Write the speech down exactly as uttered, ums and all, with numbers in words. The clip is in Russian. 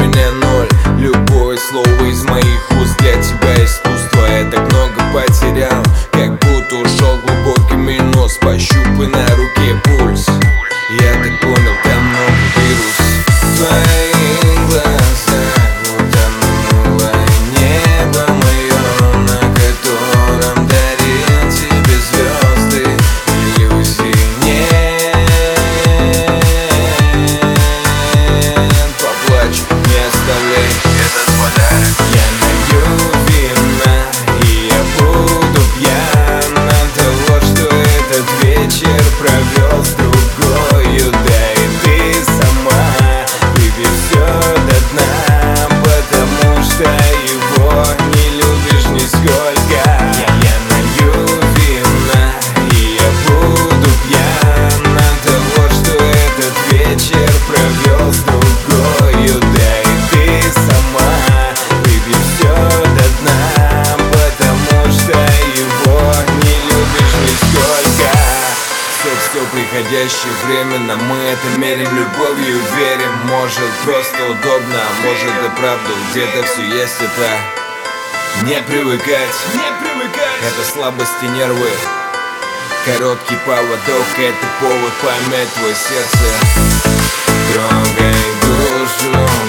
меня ноль. Любое слово из моих уст для тебя искусство. Я так много потерял, как будто ушел глубокий минус. Пощупай на руке пульс. Я так понял, там много вирус. В твоих глазах утонуло небо мое, на котором дарил тебе звезды, иллюзий нет. Поплачь, не оставляй этот подарок. Я налью вина, и я буду пьян от того, что этот вечер провел с другою. Да и ты сама выпей все до дна, потому что его не любишь нисколько. Я, я налью вина, и я буду пьян от того, что этот вечер провел с другою. Да и ты сама выпей все до дна, потому что его не любишь нисколько. Все, все приходящее временно, мы это мерим любовью, верим. Может просто удобно, а может и правду где-то все есть. Это не привыкать, не привыкать. Это слабости нервы, короткий поводок, это повод помять твое сердце. Трогай душу.